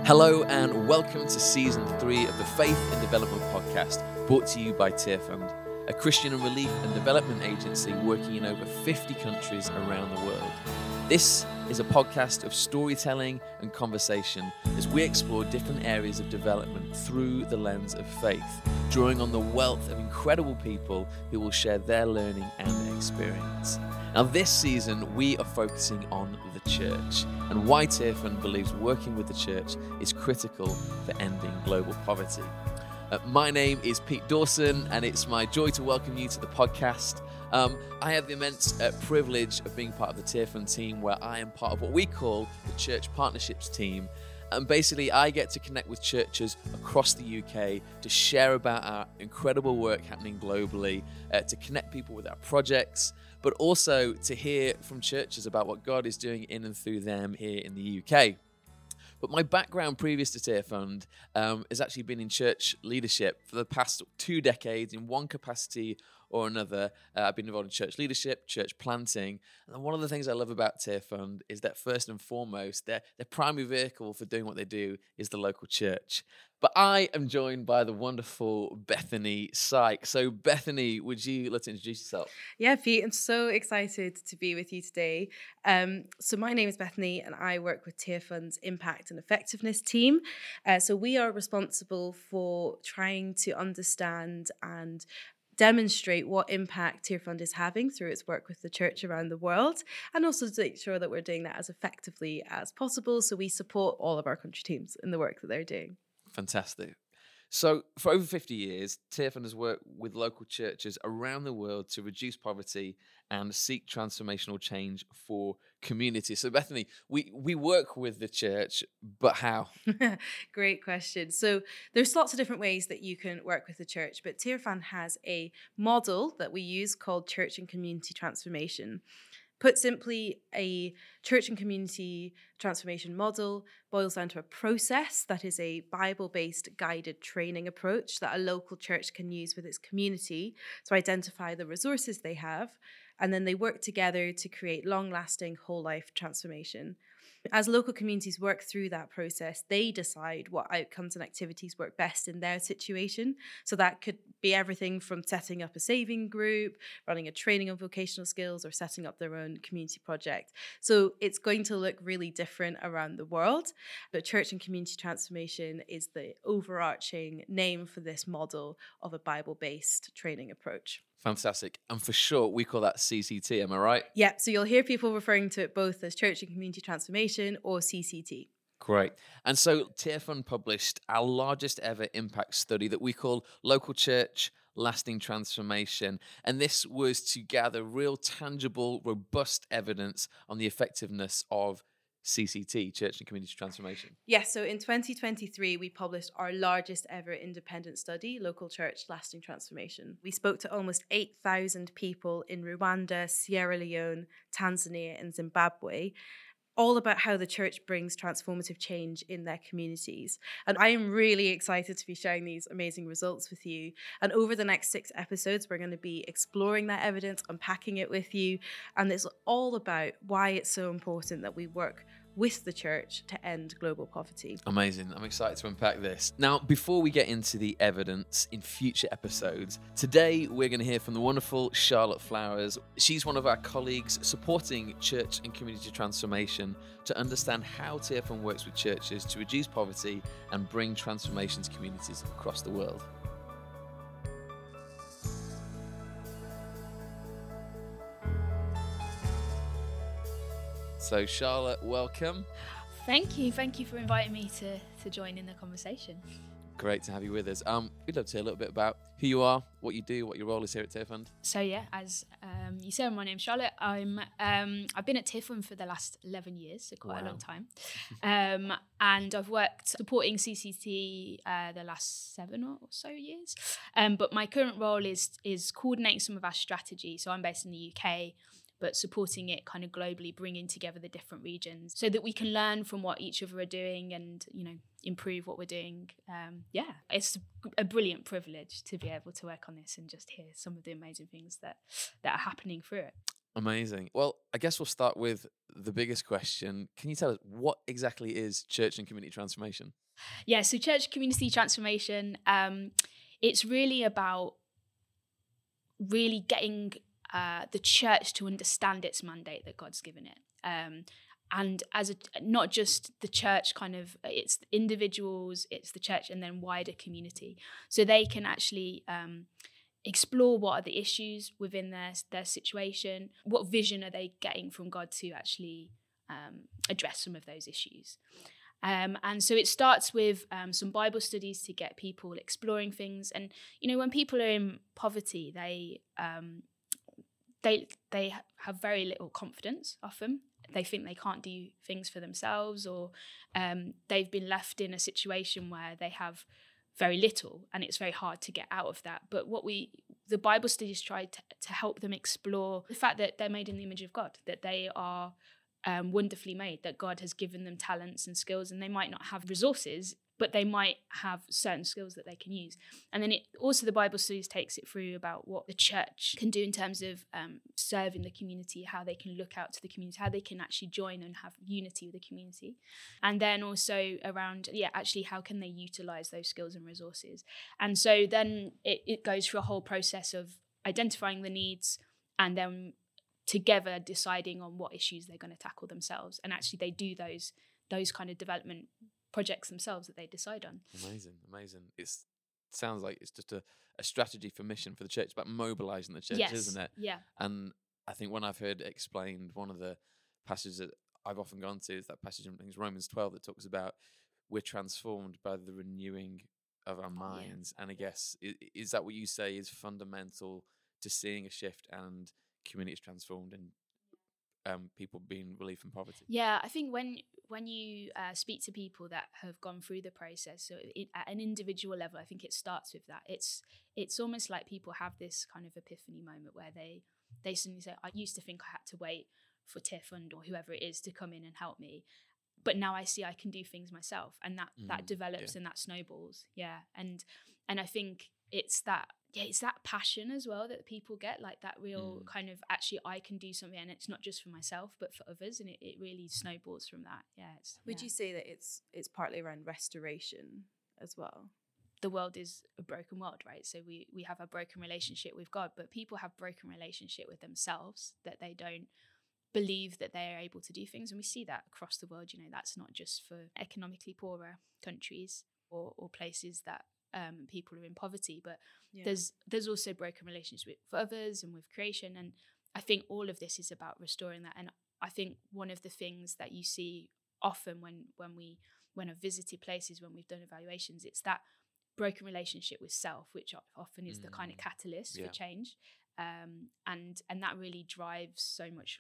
Hello and welcome to Season 3 of the Faith and Development Podcast, brought to you by Tear Fund, a Christian and relief and development agency working in over 50 countries around the world. This is a podcast of storytelling and conversation as we explore different areas of development through the lens of faith, drawing on the wealth of incredible people who will share their learning and experience. Now this season we are focusing on the church and why Tear Fund believes working with the church is critical for ending global poverty. My name is Pete Dawson and it's my joy to welcome you to the podcast. I have the immense privilege of being part of the Tear Fund team, where I am part of what we call the Church Partnerships team. And basically, I get to connect with churches across the UK to share about our incredible work happening globally, to connect people with our projects, but also to hear from churches about what God is doing in and through them here in the UK. But my background previous to Tear Fund has actually been in church leadership for the past 2 decades in one capacity or another. I've been involved in church leadership, church planting. And one of the things I love about Tear Fund is that first and foremost, their primary vehicle for doing what they do is the local church. But I am joined by the wonderful Bethany Syke. So Bethany, would you like to introduce yourself? Yeah, Pete, I'm so excited to be with you today. So my name is Bethany and I work with Tear Fund's Impact and Effectiveness team. So we are responsible for trying to understand and demonstrate what impact Tear Fund is having through its work with the church around the world, and also to make sure that we're doing that as effectively as possible. So we support all of our country teams in the work that they're doing. Fantastic. So for over 50 years, Tear Fund has worked with local churches around the world to reduce poverty and seek transformational change for communities. So Bethany, we work with the church, but how? Great question. So there's lots of different ways that you can work with the church, but Tear Fund has a model that we use called Church and Community Transformation. Put simply, a church and community transformation model boils down to a process that is a Bible-based guided training approach that a local church can use with its community to identify the resources they have, and then they work together to create long-lasting whole-life transformation. As local communities work through that process, they decide what outcomes and activities work best in their situation. So that could be everything from setting up a saving group, running a training on vocational skills, or setting up their own community project. So it's going to look really different around the world. But Church and Community Transformation is the overarching name for this model of a Bible-based training approach. Fantastic. And for short, we call that CCT, am I right? Yeah, so you'll hear people referring to it both as Church and Community Transformation or CCT. Great. And so Tear Fund published our largest ever impact study that we call Local Church Lasting Transformation. And this was to gather real, tangible, robust evidence on the effectiveness of CCT, Church and Community Transformation. Yes, so in 2023, we published our largest ever independent study, Local Church Lasting Transformation. We spoke to almost 8,000 people in Rwanda, Sierra Leone, Tanzania, and Zimbabwe, all about how the church brings transformative change in their communities. And I am really excited to be sharing these amazing results with you. And over the next 6 episodes, we're going to be exploring that evidence, unpacking it with you. And it's all about why it's so important that we work with the church to end global poverty. Amazing. I'm excited to unpack this. Now, before we get into the evidence in future episodes, today we're going to hear from the wonderful Charlotte Flowers. She's one of our colleagues supporting church and community transformation to understand how Tear Fund works with churches to reduce poverty and bring transformation to communities across the world. So Charlotte, welcome. Thank you for inviting me to join in the conversation. Great to have you with us. We'd love to hear a little bit about who you are, what you do, what your role is here at Tear Fund. So yeah, as you said, my name's Charlotte. I've been at Tear Fund for the last 11 years, so quite a long time. And I've worked supporting CCT the last 7 or so years. But my current role is coordinating some of our strategy. So I'm based in the UK, but supporting it kind of globally, bringing together the different regions so that we can learn from what each other are doing and, improve what we're doing. It's a brilliant privilege to be able to work on this and just hear some of the amazing things that are happening through it. Amazing. Well, I guess we'll start with the biggest question. Can you tell us what exactly is church and community transformation? Yeah, so church community transformation, it's really about really getting the church to understand its mandate that God's given it. And not just the church, kind of, it's individuals, it's the church, and then wider community. So they can actually explore what are the issues within their situation, what vision are they getting from God to actually address some of those issues. And so it starts with some Bible studies to get people exploring things. And, when people are in poverty, they have very little confidence often. They think they can't do things for themselves, or they've been left in a situation where they have very little, and it's very hard to get out of that. But the Bible studies try to help them explore the fact that they're made in the image of God, that they are wonderfully made, that God has given them talents and skills, and they might not have resources, but they might have certain skills that they can use. And then the Bible studies takes it through about what the church can do in terms of serving the community, how they can look out to the community, how they can actually join and have unity with the community. And then also around, actually how can they utilize those skills and resources. And so then it goes through a whole process of identifying the needs, and then together deciding on what issues they're going to tackle themselves. And actually they do those kind of development projects themselves that they decide on. Amazing. It sounds like it's just a strategy for mission for the church, about mobilizing the church, yes. Isn't it? Yeah. And I think when I've heard explained, one of the passages that I've often gone to is that passage in Romans 12 that talks about we're transformed by the renewing of our minds. And I guess, is that what you say is fundamental to seeing a shift and communities transformed and people being relieved from poverty? Yeah, I think when you speak to people that have gone through the process, so at an individual level, I think it starts with that. It's almost like people have this kind of epiphany moment where they suddenly say, I used to think I had to wait for Tiff or whoever it is to come in and help me, but now I see I can do things myself, and that develops and that snowballs. Yeah, and I think it's that passion as well that people get, like that real kind of, actually I can do something, and it's not just for myself but for others, and it really snowballs from that. Would you say that it's partly around restoration as well? The world is a broken world, right? So we have a broken relationship with God, but people have broken relationship with themselves, that they don't believe that they are able to do things. And we see that across the world. That's not just for economically poorer countries or places that people are in poverty, but there's also broken relationships with others and with creation. And I think all of this is about restoring that. And I think one of the things that you see often when I've visited places, when we've done evaluations, it's that broken relationship with self, which often is the kind of catalyst for change. And that really drives so much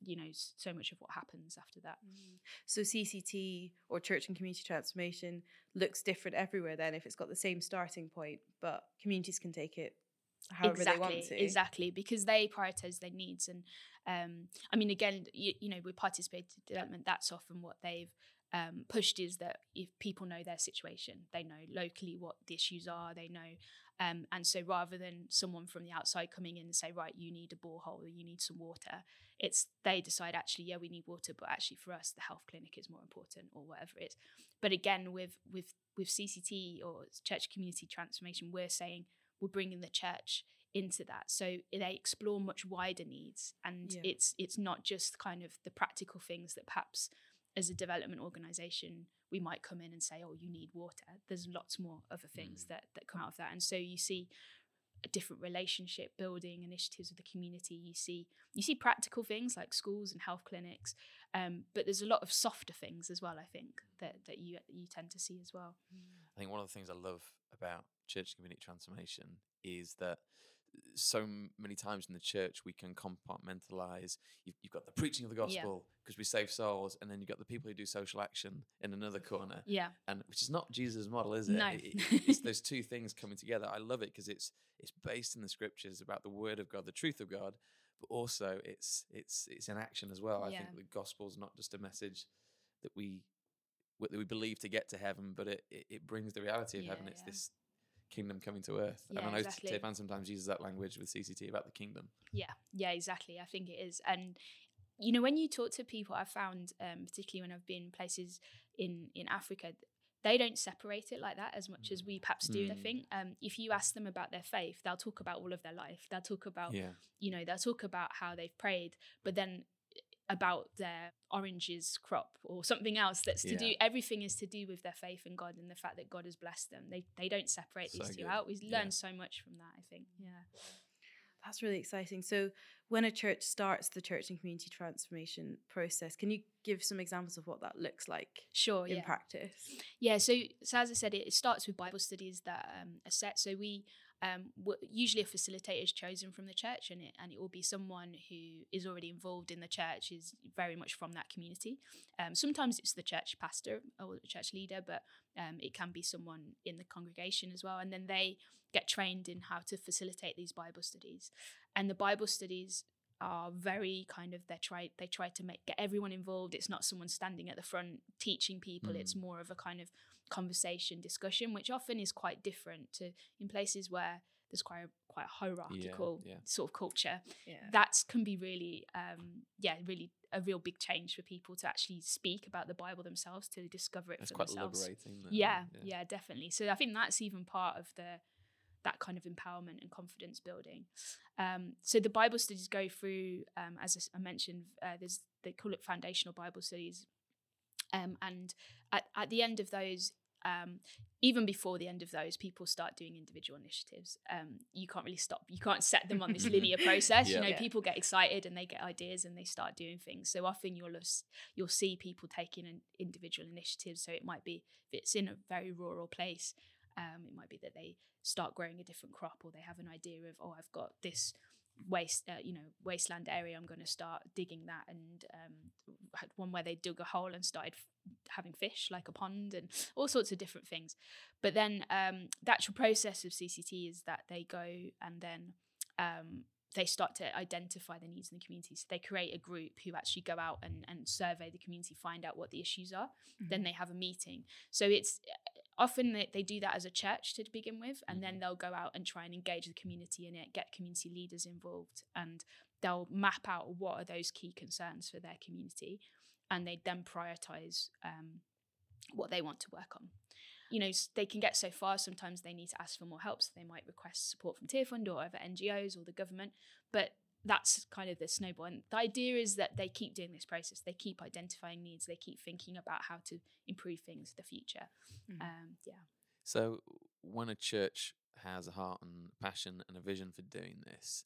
of what happens after that. So CCT, or church and community transformation, looks different everywhere then, if it's got the same starting point, but communities can take it however they want to. Exactly, because they prioritize their needs. And I mean, again, with participated development, that's often what they've pushed, is that if people know their situation, they know locally what the issues are, they know. And so rather than someone from the outside coming in and say, right, you need a borehole or you need some water, they decide, actually, we need water, but actually for us, the health clinic is more important, or whatever it is. But again, with CCT or church community transformation, we're saying we're bringing the church into that. So they explore much wider needs. And it's not just kind of the practical things that perhaps as a development organisation we might come in and say, oh, you need water. There's lots more other things that come out of that. And so you see a different relationship building initiatives with the community. You see practical things like schools and health clinics, but there's a lot of softer things as well, I think, that you tend to see as well. I think one of the things I love about church community transformation is that so many times in the church we can compartmentalize. You've got the preaching of the gospel because we save souls, and then you've got the people who do social action in another corner. And which is not Jesus' model, is it? No. It's those two things coming together. I love it because it's based in the scriptures about the word of God, the truth of God, but also it's in action as well. I think the gospel is not just a message that we believe to get to heaven, but it brings the reality of heaven. It's this kingdom coming to earth. Yeah, and I know exactly. Tiffany sometimes uses that language with CCT about the kingdom. Yeah, exactly. I think it is. And when you talk to people, I've found, particularly when I've been places in Africa, they don't separate it like that as much as we perhaps do. I think if you ask them about their faith, they'll talk about all of their life. They'll talk about, they'll talk about how they've prayed, but then about their oranges crop or something else that's to do. Everything is to do with their faith in God and the fact that God has blessed them. They don't separate these two out. We learn so much from that, I think. Yeah. That's really exciting. So when a church starts the church and community transformation process, can you give some examples of what that looks like in practice? Yeah, so as I said, it starts with Bible studies that are set. So we usually a facilitator is chosen from the church, and it will be someone who is already involved in the church, is very much from that community. Sometimes it's the church pastor or the church leader, but it can be someone in the congregation as well. And then they get trained in how to facilitate these Bible studies. And the Bible studies are very kind of, they try to get everyone involved. It's not someone standing at the front teaching people. It's more of a kind of conversation, discussion, which often is quite different to in places where there's quite a hierarchical sort of culture. That can be really really a real big change for people to actually speak about the Bible themselves, to discover it for themselves. It's quite liberating. Yeah, definitely. So I think that's even part of that kind of empowerment and confidence building. So the Bible studies go through, as I mentioned, they call it foundational Bible studies. And at the end of those, even before the end of those, people start doing individual initiatives. You can't really stop. You can't set them on this linear process. People get excited and they get ideas and they start doing things. So often you'll see people taking an individual initiatives. So it might be, if it's in a very rural place, it might be that they start growing a different crop, or they have an idea of, I've got this wasteland area, I'm going to start digging that. And had one where they dug a hole and started having fish, like a pond, and all sorts of different things. But then the actual process of CCT is that they go and then they start to identify the needs in the community. So they create a group who actually go out and survey the community, find out what the issues are. Then they have a meeting. So it's often they do that as a church to begin with, and then they'll go out and try and engage the community in it, get community leaders involved, and they'll map out what are those key concerns for their community, and they then prioritize what they want to work on. They can get so far. Sometimes they need to ask for more help, so they might request support from Tearfund or other NGOs or the government, but that's kind of the snowball. And the idea is that they keep doing this process. They keep identifying needs. They keep thinking about how to improve things for the future. So when a church has a heart and passion and a vision for doing this,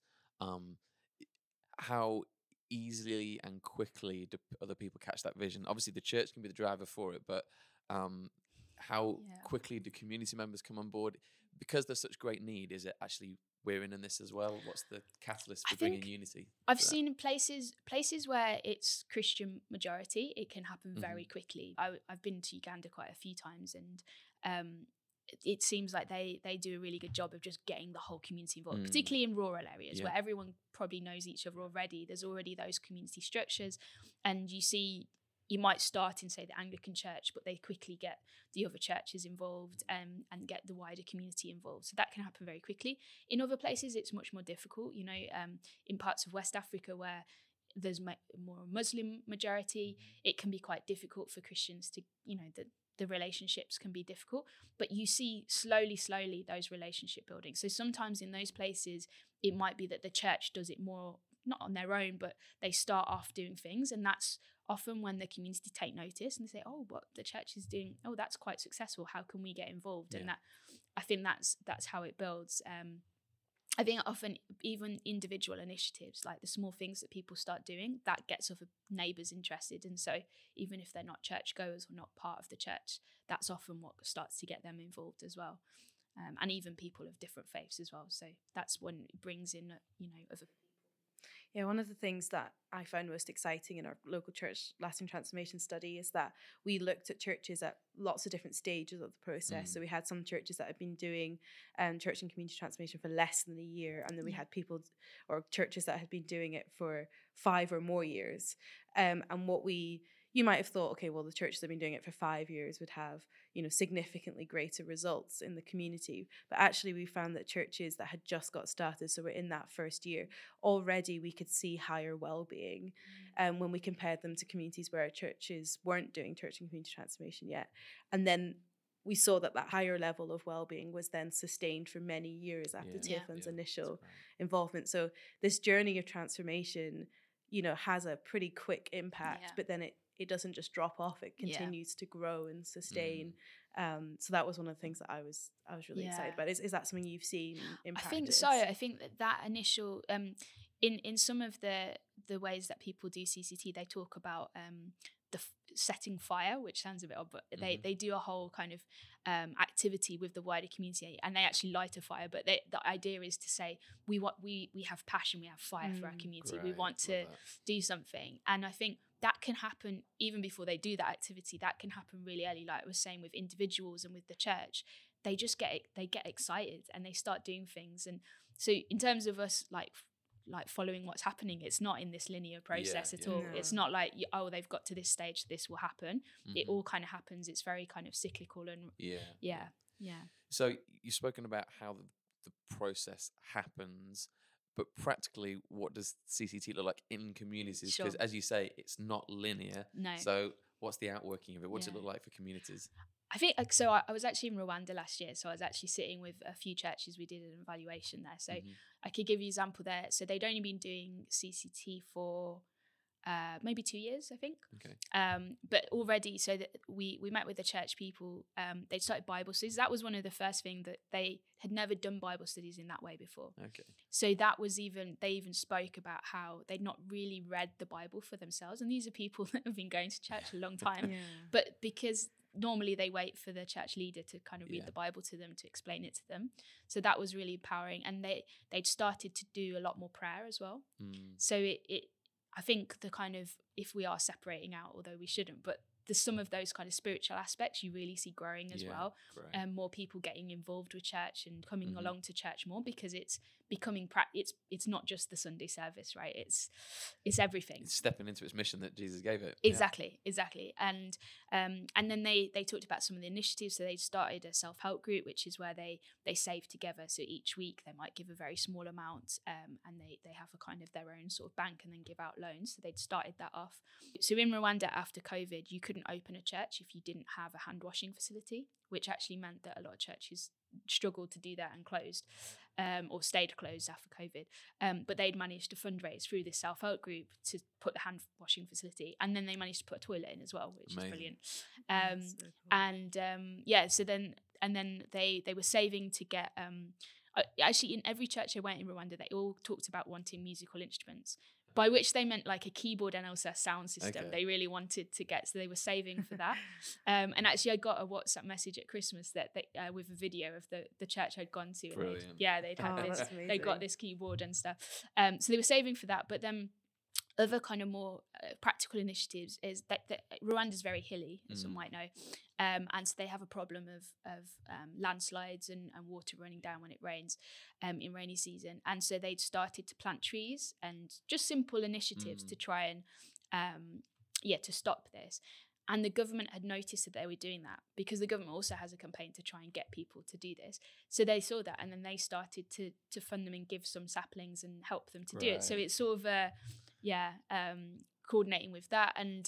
how easily and quickly do other people catch that vision? Obviously, the church can be the driver for it, but how quickly do community members come on board? Because there's such great need, is it actually we're in this as well? What's the catalyst for bringing unity? I've seen places where it's Christian majority, it can happen very quickly. I've been to Uganda quite a few times, and it seems like they do a really good job of just getting the whole community involved, particularly in rural areas where everyone probably knows each other already. There's already those community structures, and you might start in, say, the Anglican Church, but they quickly get the other churches involved and get the wider community involved. So that can happen very quickly. In other places, it's much more difficult. In parts of West Africa where there's more Muslim majority, it can be quite difficult for Christians to, the relationships can be difficult. But you see slowly those relationship building. So sometimes in those places, it might be that the church does it more, not on their own, but they start off doing things, and that's often when the community take notice and they say, what the church is doing, that's quite successful, how can we get involved? And that, I think that's how it builds. I think often even individual initiatives, like the small things that people start doing, that gets other neighbours interested. And so even if they're not churchgoers or not part of the church, that's often what starts to get them involved as well. And even people of different faiths as well. So that's when it brings in, other. Yeah, one of the things that I found most exciting in our local church lasting transformation study is that we looked at churches at lots of different stages of the process. So we had some churches that had been doing church and community transformation for less than a year, and then we had people or churches that had been doing it for 5 or more years. And what we you might have thought, okay, well, the churches that have been doing it for 5 years would have, significantly greater results in the community. But actually, we found that churches that had just got started, so we're in that first year, already we could see higher well-being when we compared them to communities where our churches weren't doing church and community transformation yet. And then we saw that higher level of well-being was then sustained for many years after Tearfund's initial involvement. So this journey of transformation, has a pretty quick impact, but then it doesn't just drop off. It continues to grow and sustain. So that was one of the things that I was really excited about. Is that something you've seen in practice? I think so. I think that initial in some of the ways that people do CCT, they talk about setting fire, which sounds a bit odd, but they do a whole kind of activity with the wider community, and they actually light a fire. But the idea is to say we have passion, we have fire for our community. We want to do something, and I think that can happen even before they do that activity. That can happen really early, like I was saying with individuals and with the church. They just get excited and they start doing things. And so in terms of us like following what's happening, it's not in this linear process at all. No. It's not like, they've got to this stage, this will happen. It all kind of happens. It's very kind of cyclical and yeah. So you've spoken about how the process happens, but practically what does CCT look like in communities? Because as you say, it's not linear. No. So what's the outworking of it? What does it look like for communities? I think, so I was actually in Rwanda last year, so I was actually sitting with a few churches. We did an evaluation there, so I could give you an example there. So they'd only been doing CCT for maybe 2 years, I think. Okay. But already, so that we met with the church people. They started Bible studies. That was one of the first things that they had never done Bible studies in that way before. Okay. So that was they even spoke about how they'd not really read the Bible for themselves, and these are people that have been going to church a long time. But because normally they wait for the church leader to kind of read the Bible to them, to explain it to them. So that was really empowering. And they'd started to do a lot more prayer as well. So it I think the kind of, if we are separating out, although we shouldn't, but there's some of those kind of spiritual aspects you really see growing as well. And more people getting involved with church and coming along to church more, because it's becoming it's not just the Sunday service, right? It's everything. It's stepping into its mission that Jesus gave it. Exactly. And then they talked about some of the initiatives. So they started a self-help group, which is where they save together. So each week they might give a very small amount, and they have a kind of their own sort of bank and then give out loans. So they'd started that off. So in Rwanda after COVID, you couldn't open a church if you didn't have a hand washing facility, which actually meant that a lot of churches struggled to do that and closed, or stayed closed after COVID. But they'd managed to fundraise through this self-help group to put the hand washing facility, and then they managed to put a toilet in as well, which is brilliant. So cool. So then they were saving to get actually in every church I went in Rwanda, they all talked about wanting musical instruments, by which they meant like a keyboard and also a sound system. They really wanted to get, so they were saving for that. And actually I got a WhatsApp message at Christmas that with a video of the church I'd gone to. Brilliant. And they'd had this, they got this keyboard and stuff. So they were saving for that. But then other kind of more practical initiatives is that Rwanda's very hilly, as some might know. And so they have a problem of landslides and water running down when it rains in rainy season. And so they'd started to plant trees and just simple initiatives to try and, to stop this. And the government had noticed that they were doing that, because the government also has a campaign to try and get people to do this. So they saw that, and then they started to fund them and give some saplings and help them to do it. So it's sort of coordinating with that. And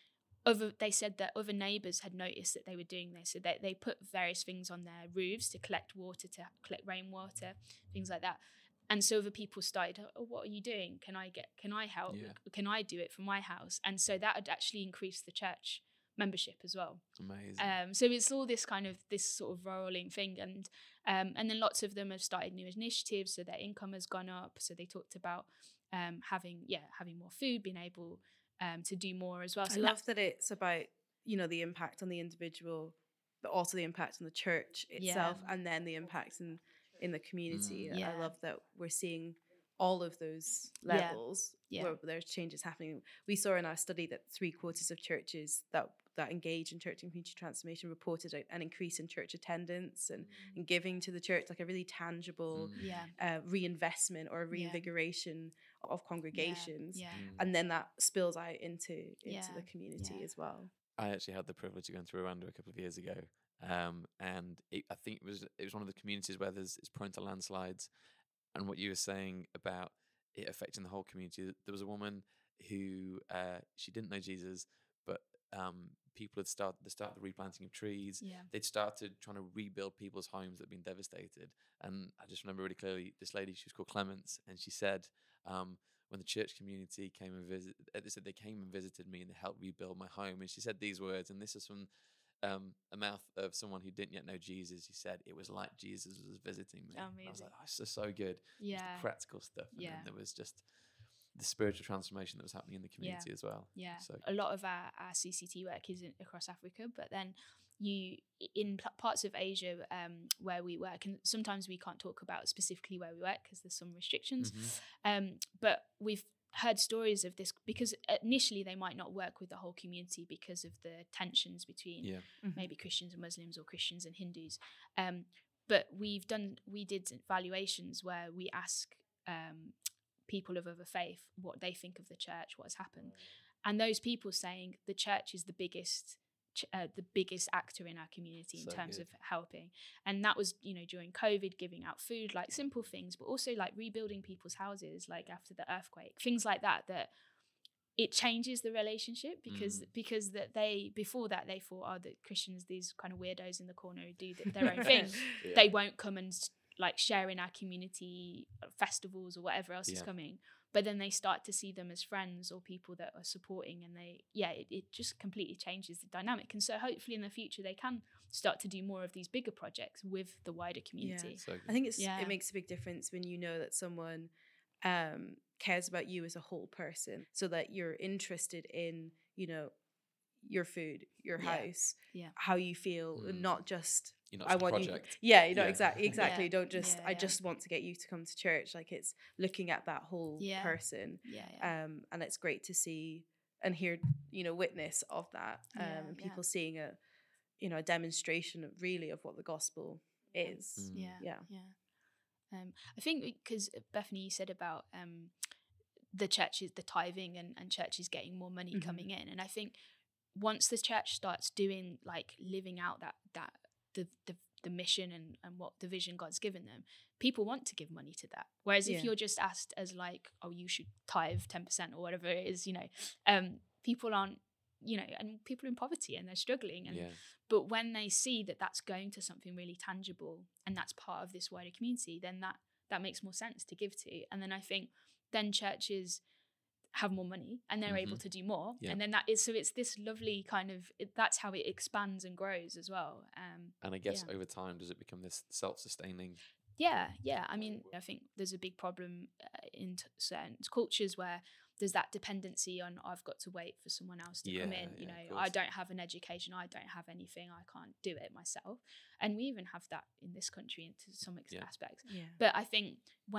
they said that other neighbours had noticed that they were doing this, so they put various things on their roofs to collect water, to collect rainwater, things like that. And so other people started, what are you doing? Can I help? Can I do it from my house? And so that had actually increased the church membership as well. Amazing. So it's all this sort of rolling thing, and then lots of them have started new initiatives, so their income has gone up. So they talked about having more food, being able to do more as well. So I love that it's about the impact on the individual, but also the impact on the church itself, and then the impact in the community. I love that we're seeing all of those levels where there's changes happening. We saw in our study that 3/4 of churches that engage in church and community transformation reported an increase in church attendance and giving to the church, like a really tangible reinvestment or reinvigoration of congregations. And then that spills out into the community as well. I actually had the privilege of going through Rwanda a couple of years ago, and I think it was one of the communities where it's prone to landslides. And what you were saying about it affecting the whole community, there was a woman who she didn't know Jesus, but people had started the replanting of trees. They'd started trying to rebuild people's homes that had been devastated. And I just remember really clearly this lady, she was called Clements, and she said, when the church community came and they came and visited me and they helped rebuild my home. And she said these words, and this is from a mouth of someone who didn't yet know Jesus. He said, it was like Jesus was visiting me. Amazing. I was like, oh, it's just so good. Just the practical stuff. And then there was just the spiritual transformation that was happening in the community as well. So a lot of our CCT work is across Africa, but then in parts of Asia where we work, and sometimes we can't talk about specifically where we work because there's some restrictions, but we've heard stories of this because initially they might not work with the whole community because of the tensions between maybe Christians and Muslims or Christians and Hindus, but we did evaluations where we ask people of other faith what they think of the church, what has happened, and those people saying the church is the biggest actor in our community in terms of helping. And that was, during COVID, giving out food, like simple things, but also like rebuilding people's houses, like after the earthquake, things like that it changes the relationship because that before that they thought, oh, the Christians, these kind of weirdos in the corner who do their own thing, they won't come and like share in our community festivals or whatever else is coming. But then they start to see them as friends or people that are supporting, and it just completely changes the dynamic. And so hopefully in the future they can start to do more of these bigger projects with the wider community. So I think it makes a big difference when you know that someone cares about you as a whole person, so that you're interested in, your food, your house, how you feel, and not just I want project. You. Exactly. Yeah. Don't just. I just want to get you to come to church. Like, it's looking at that whole person. And it's great to see and hear, witness of that. And people seeing a demonstration of what the gospel is. I think because Bethany, you said about the churches, the tithing, and churches getting more money coming in, and I think once the church starts doing, like, living out that the mission and what the vision God's given them, people want to give money to that. Whereas if you're just asked as like, oh, you should tithe 10% or whatever it is, people aren't, and people are in poverty and they're struggling. And but when they see that that's going to something really tangible and that's part of this wider community, then that makes more sense to give to. And then I think then churches have more money and they're able to do more, and then it's this lovely kind of that's how it expands and grows as well. And I guess over time, does it become this self-sustaining? I mean, I think there's a big problem in certain cultures where there's that dependency on, I've got to wait for someone else to come in. I don't have an education, I don't have anything, I can't do it myself. And we even have that in this country to some aspects. But I think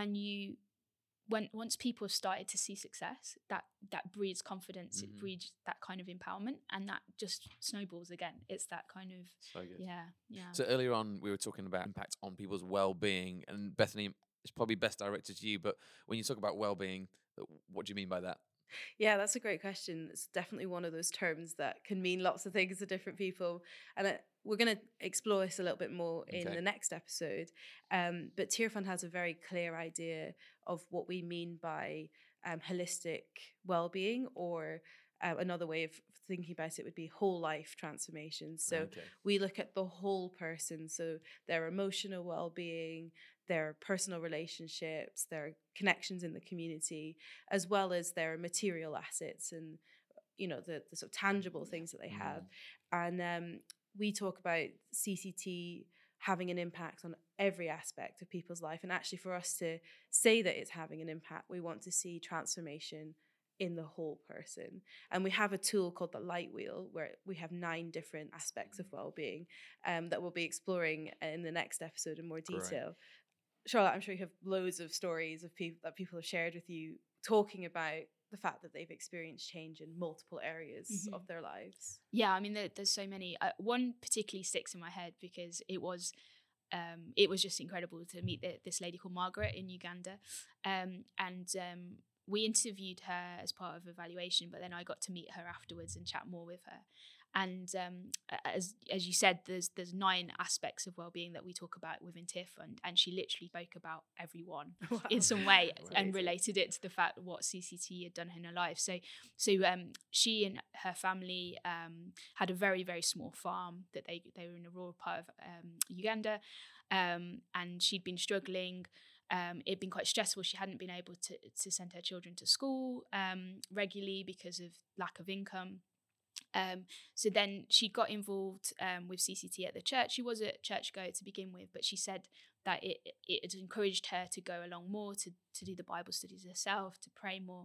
once people have started to see success, that breeds confidence, it breeds that kind of empowerment, and that just snowballs again. It's that kind of so good. Yeah. So earlier on we were talking about impact on people's well-being, and Bethany, it's probably best directed to you, but when you talk about well-being, what do you mean by that? Yeah, that's a great question. It's definitely one of those terms that can mean lots of things to different people, and we're going to explore this a little bit more in the next episode. But Tearfund has a very clear idea of what we mean by holistic well-being, or another way of thinking about it would be whole life transformation. So we look at the whole person, so their emotional well-being, their personal relationships, their connections in the community, as well as their material assets and the sort of tangible things that they have. And we talk about CCT having an impact on every aspect of people's life. And actually, for us to say that it's having an impact, we want to see transformation in the whole person. And we have a tool called the Light Wheel, where we have 9 different aspects of well-being that we'll be exploring in the next episode in more detail. Charlotte, I'm sure you have loads of stories of people that people have shared with you talking about the fact that they've experienced change in multiple areas of their lives. Yeah, I mean, there's so many. One particularly sticks in my head because it was just incredible to meet this lady called Margaret in Uganda, and we interviewed her as part of evaluation, but then I got to meet her afterwards and chat more with her. And as you said, there's 9 aspects of well-being that we talk about within Tear Fund, and she literally spoke about every one in some way and related it to the fact what CCT had done in her life. So she and her family had a very, very small farm that they were in a rural part of Uganda, and she'd been struggling. It'd been quite stressful. She hadn't been able to send her children to school regularly because of lack of income. So then she got involved with CCT at the church. She was a churchgoer to begin with, but she said that it had encouraged her to go along more, to do the Bible studies herself, to pray more.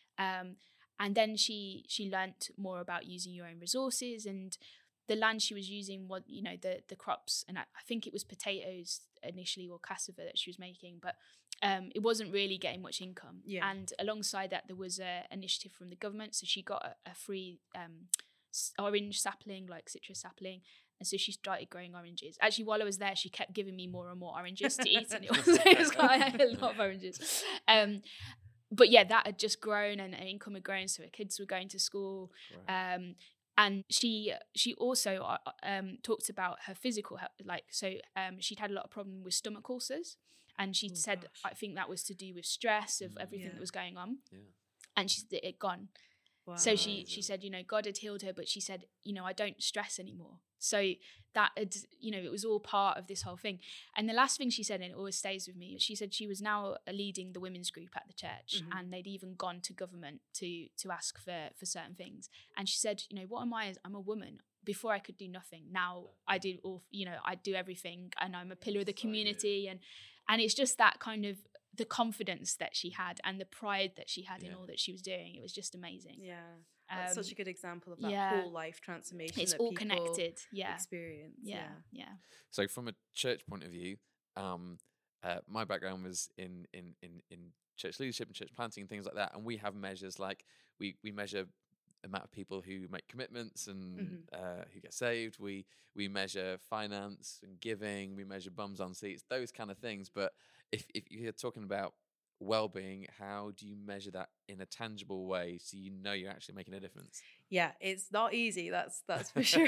And then she learnt more about using your own resources, and the land she was using, what the crops, and I think it was potatoes initially, or cassava that she was making, but it wasn't really getting much income. Yeah. And alongside that, there was an initiative from the government, so she got a free orange sapling, like citrus sapling, and so she started growing oranges. Actually, while I was there, she kept giving me more and more oranges to eat, and it was quite a lot of oranges. But yeah, that had just grown, and her income had grown, so her kids were going to school. Right. And she also talked about her physical health, she'd had a lot of problem with stomach ulcers, and she said, I think that was to do with stress of everything that was going on. Yeah. And it had gone. Wow. So she said, God had healed her, but she said, I don't stress anymore. So that had, it was all part of this whole thing. And the last thing she said, and it always stays with me, she said she was now leading the women's group at the church, and they'd even gone to government to ask for certain things. And she said, what am I? I'm a woman. Before I could do nothing. Now I do all, I do everything, and I'm a pillar of the community. And it's just that kind of the confidence that she had and the pride that she had in all that she was doing. It was just amazing. Yeah. That's such a good example of that whole life transformation. It's that all people connected. Experience. Yeah. So from a church point of view, my background was in church leadership and church planting and things like that. And we have measures like we measure amount of people who make commitments and who get saved. We measure finance and giving. We measure bums on seats, those kind of things. But if you're talking about well-being, how do you measure that in a tangible way so you're actually making a difference? Yeah, it's not easy, that's for sure.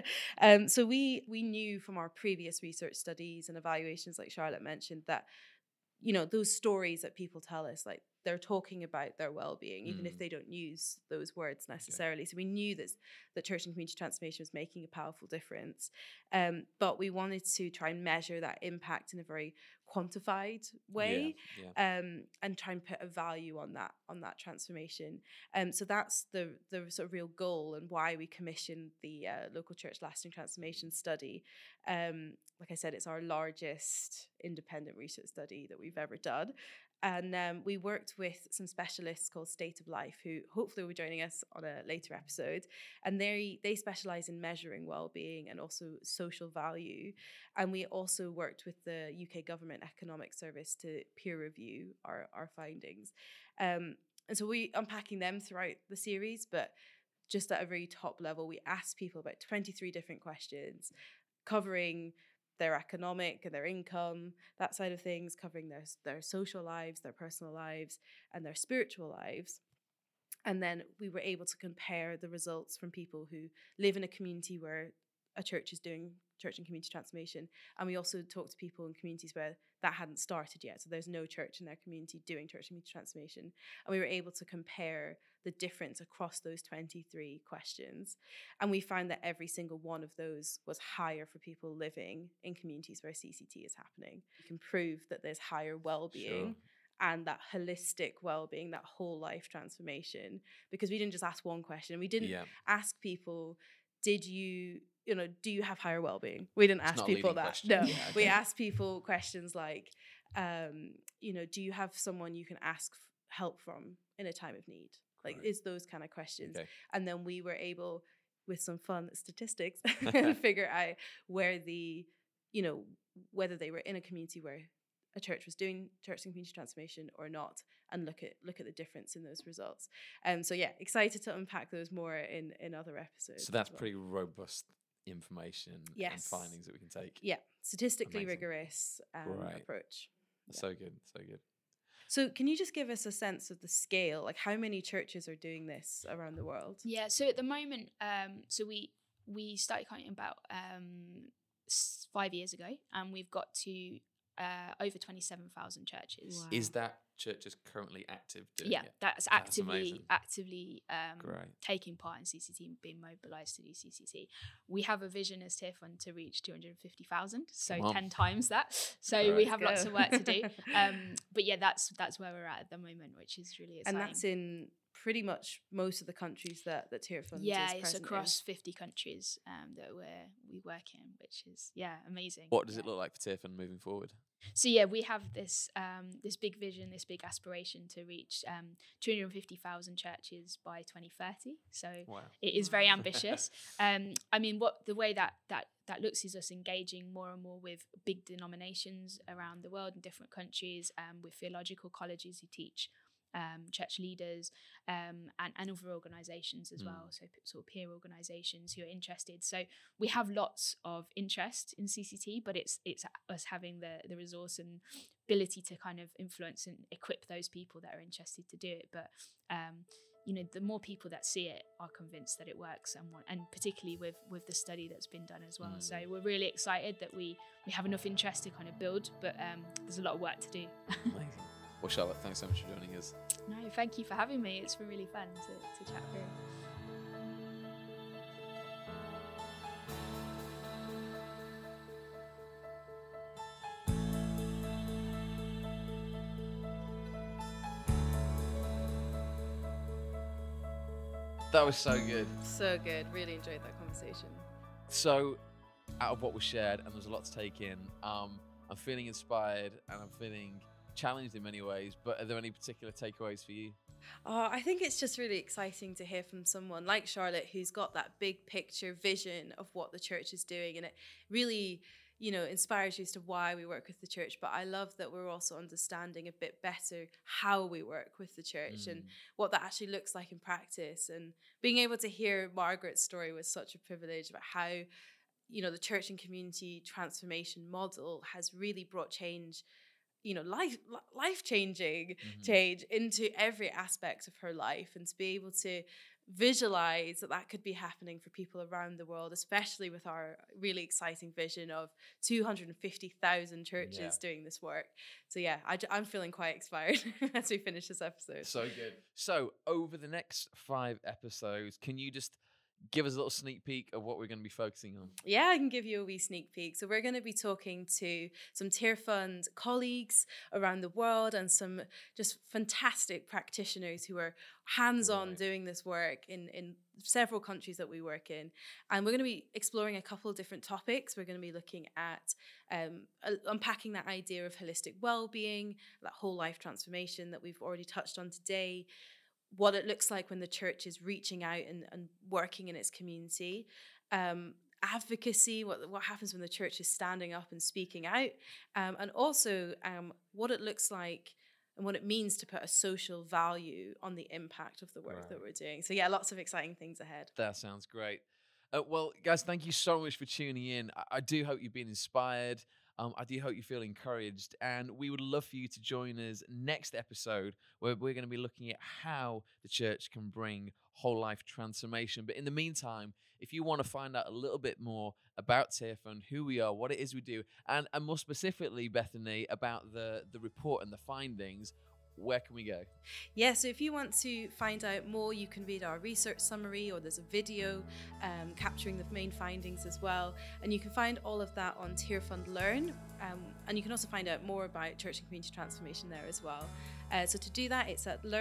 So we knew from our previous research studies and evaluations, like Charlotte mentioned, that those stories that people tell us, like they're talking about their well-being, even if they don't use those words necessarily. Okay. So we knew that church and community transformation was making a powerful difference. But we wanted to try and measure that impact in a very quantified way, and try and put a value on that transformation. So that's the sort of real goal, and why we commissioned the local church lasting transformation study. Like I said, it's our largest independent research study that we've ever done. And we worked with some specialists called State of Life, who hopefully will be joining us on a later episode. And they specialize in measuring well-being and also social value. And we also worked with the UK Government Economic Service to peer review our findings. And so we unpacking them throughout the series, but just at a very top level, we asked people about 23 different questions, covering their economic and their income, that side of things, covering their social lives, their personal lives, and their spiritual lives. And then we were able to compare the results from people who live in a community where a church is doing church and community transformation. And we also talked to people in communities where that hadn't started yet. So there's no church in their community doing church and community transformation. And we were able to compare the difference across those 23 questions. And we found that every single one of those was higher for people living in communities where CCT is happening. You can prove that there's higher well-being. Sure. And that holistic well-being, that whole life transformation, because we didn't just ask one question. We didn't ask people, do you have higher well-being? We didn't ask people that. Question. No, yeah, okay. We asked people questions like, do you have someone you can ask help from in a time of need? Like, right. It's those kind of questions. Okay. And then we were able, with some fun statistics, figure out where whether they were in a community where a church was doing church and community transformation or not, and look at the difference in those results. So yeah, excited to unpack those more in other episodes. So that's pretty robust information yes. and findings that we can take. Yeah, statistically Amazing. rigorous approach. Yeah. So good, so good. So can you just give us a sense of the scale, like how many churches are doing this around the world? Yeah, so at the moment, so we started counting about 5 years ago, and we've got to over 27,000 churches. Wow. Is that churches currently active doing yeah, it? that's amazing. actively Great. taking part in CCT and being mobilised to do CCT. We have a vision as Tear Fund to reach 250,000, so 10 times that. So we have lots of work to do. But yeah, that's where we're at the moment, which is really exciting. And that's in pretty much most of the countries that Tear Fund is present it's across in. 50 countries that we work in, which is amazing. What does it look like for Tear Fund moving forward? So yeah, we have this this big vision, this big aspiration to reach 250,000 churches by 2030. So it is very ambitious. I mean, the way that looks is us engaging more and more with big denominations around the world in different countries, with theological colleges who teach church leaders and other organisations as well, so sort of peer organisations who are interested. So we have lots of interest in CCT, but it's us having the resource and ability to kind of influence and equip those people that are interested to do it. But the more people that see it are convinced that it works, and particularly with the study that's been done as well. So we're really excited that we have enough interest to kind of build, but there's a lot of work to do. Amazing. Well, Charlotte, thanks so much for joining us. No, thank you for having me. It's been really fun to chat through. That was so good. So good. Really enjoyed that conversation. So, out of what was shared, and there's a lot to take in, I'm feeling inspired and I'm feeling challenged in many ways, but are there any particular takeaways for you? I think it's just really exciting to hear from someone like Charlotte who's got that big picture vision of what the church is doing, and it really inspires you as to why we work with the church. But I love that we're also understanding a bit better how we work with the church and what that actually looks like in practice. And being able to hear Margaret's story was such a privilege about how the church and community transformation model has really brought change, life-changing change into every aspect of her life, and to be able to visualize that could be happening for people around the world, especially with our really exciting vision of 250,000 churches doing this work. So yeah, I'm feeling quite inspired as we finish this episode. So good. So over the next 5 episodes, can you just give us a little sneak peek of what we're going to be focusing on? Yeah, I can give you a wee sneak peek. So we're going to be talking to some Tear Fund colleagues around the world and some just fantastic practitioners who are hands-on doing this work in several countries that we work in. And we're going to be exploring a couple of different topics. We're going to be looking at unpacking that idea of holistic well-being, that whole life transformation that we've already touched on today, what it looks like when the church is reaching out and working in its community, advocacy, what happens when the church is standing up and speaking out, and also what it looks like and what it means to put a social value on the impact of the work that we're doing. So yeah, lots of exciting things ahead. That sounds great. Well, guys, thank you so much for tuning in. I do hope you've been inspired. I do hope you feel encouraged, and we would love for you to join us next episode, where we're going to be looking at how the church can bring whole life transformation. But in the meantime, if you want to find out a little bit more about Tear Fund, who we are, what it is we do, and more specifically, Bethany, about the report and the findings, where can we go? Yeah, so if you want to find out more, you can read our research summary, or there's a video capturing the main findings as well. And you can find all of that on Tear Fund Learn. And you can also find out more about church and community transformation there as well. So to do that, it's at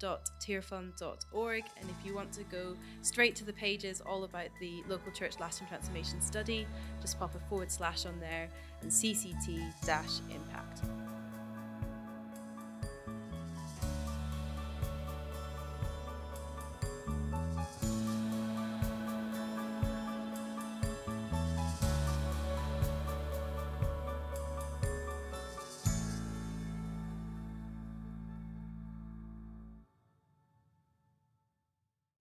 learn.tearfund.org. And if you want to go straight to the pages all about the local church lasting transformation study, just pop a / on there and CCT-impact.